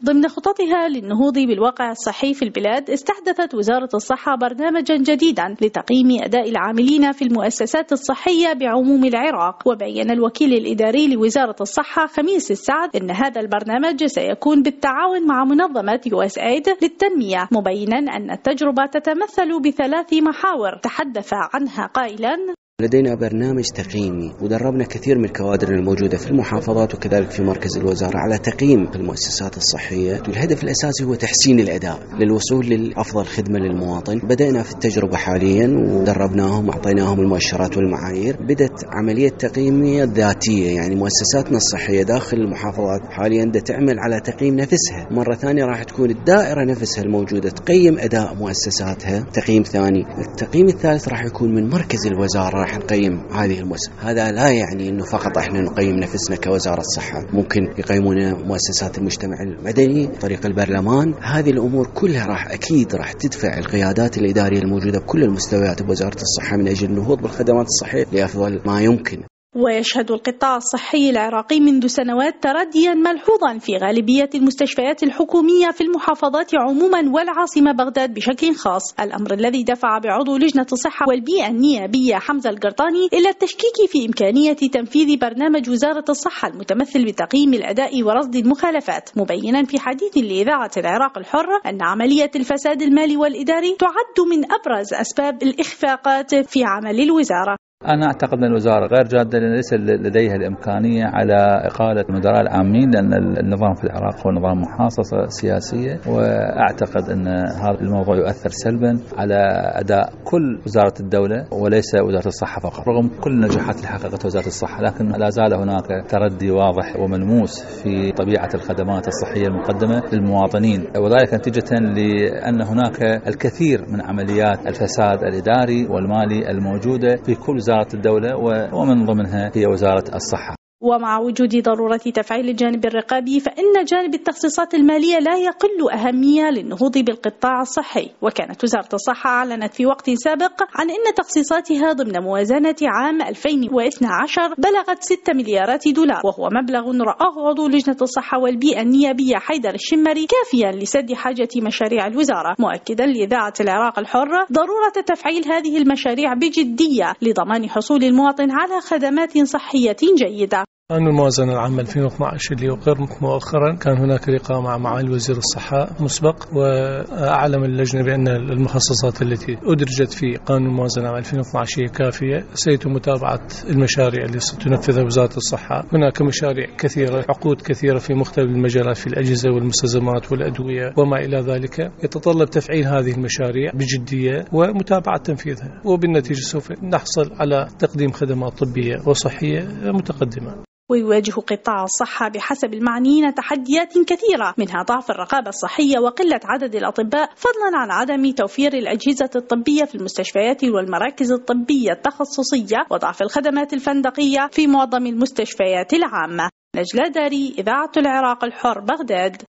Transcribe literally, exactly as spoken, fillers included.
ضمن خططها للنهوض بالواقع الصحي في البلاد، استحدثت وزارة الصحة برنامجا جديدا لتقييم أداء العاملين في المؤسسات الصحية بعموم العراق. وبين الوكيل الإداري لوزارة الصحة خميس السعد أن هذا البرنامج سيكون بالتعاون مع منظمة يو إس إيد للتنمية، مبينا أن التجربة تتمثل بثلاث محاور تحدث عنها قائلا: لدينا برنامج تقييمي ودربنا كثير من الكوادر الموجودة في المحافظات وكذلك في مركز الوزارة على تقييم المؤسسات الصحية، والهدف الأساسي هو تحسين الأداء للوصول للأفضل خدمة للمواطن. بدأنا في التجربة حاليا ودربناهم وأعطيناهم المؤشرات والمعايير. بدأت عملية تقييمية ذاتية، يعني مؤسساتنا الصحية داخل المحافظات حاليا بدأت تعمل على تقييم نفسها. مرة ثانية راح تكون الدائرة نفسها الموجودة تقيم أداء مؤسساتها تقييم ثاني. التقييم الثالث راح يكون من مركز الوزارة، راح نقيم هذه المؤسسة. هذا لا يعني انه فقط احنا نقيم نفسنا كوزارة الصحة، ممكن يقيمون مؤسسات المجتمع المدني طريق البرلمان. هذه الامور كلها راح اكيد راح تدفع القيادات الادارية الموجودة بكل المستويات بوزارة الصحة من اجل النهوض بالخدمات الصحية لافضل ما يمكن. ويشهد القطاع الصحي العراقي منذ سنوات ترديا ملحوظا في غالبية المستشفيات الحكومية في المحافظات عموما والعاصمة بغداد بشكل خاص، الأمر الذي دفع بعضو لجنة الصحة والبيئة النيابية حمزة القرطاني إلى التشكيك في إمكانية تنفيذ برنامج وزارة الصحة المتمثل بتقييم الأداء ورصد المخالفات، مبينا في حديث لإذاعة العراق الحرة أن عملية الفساد المالي والإداري تعد من أبرز أسباب الإخفاقات في عمل الوزارة. أنا أعتقد أن الوزارة غير جادة، لأن ليس لديها الإمكانية على إقالة المدراء العامين، لأن النظام في العراق هو نظام محاصصة سياسية، وأعتقد أن هذا الموضوع يؤثر سلبا على أداء كل وزارة الدولة وليس وزارة الصحة فقط. رغم كل النجاحات اللي حققتها وزارة الصحة، لكن لا زال هناك تردي واضح وملموس في طبيعة الخدمات الصحية المقدمة للمواطنين، وذلك نتيجة لأن هناك الكثير من عمليات الفساد الإداري والمالي الموجودة في كل وزارة الدولة، ومن ضمنها هي وزارة الصحة. ومع وجود ضرورة تفعيل الجانب الرقابي، فإن جانب التخصيصات المالية لا يقل أهمية للنهوض بالقطاع الصحي. وكانت وزارة الصحة أعلنت في وقت سابق عن أن تخصيصاتها ضمن موازنة عام ألفين واثني عشر بلغت ستة مليارات دولار، وهو مبلغ رآه عضو لجنة الصحة والبيئة النيابية حيدر الشمري كافيا لسد حاجة مشاريع الوزارة، مؤكدا لإذاعة العراق الحرة ضرورة تفعيل هذه المشاريع بجدية لضمان حصول المواطن على خدمات صحية جيدة. قانون الموازنة العام ألفين واثني عشر اللي أقر مؤخرا كان هناك لقاء مع معالي وزير الصحة مسبق، وأعلم اللجنة بأن المخصصات التي أدرجت في قانون الموازنة عام ألفين واثني عشر كافية. سيتم متابعة المشاريع التي ستنفذها وزارة الصحة. هناك مشاريع كثيرة، عقود كثيرة في مختلف المجالات، في الأجهزة والمستلزمات والأدوية وما إلى ذلك. يتطلب تفعيل هذه المشاريع بجدية ومتابعة تنفيذها، وبالنتيجة سوف نحصل على تقديم خدمات طبية وصحية متقدمة. ويواجه قطاع الصحة بحسب المعنيين تحديات كثيرة، منها ضعف الرقابة الصحية وقلة عدد الأطباء، فضلا عن عدم توفير الأجهزة الطبية في المستشفيات والمراكز الطبية التخصصية، وضعف الخدمات الفندقية في معظم المستشفيات العامة. نجلة داري، إذاعة العراق الحر، بغداد.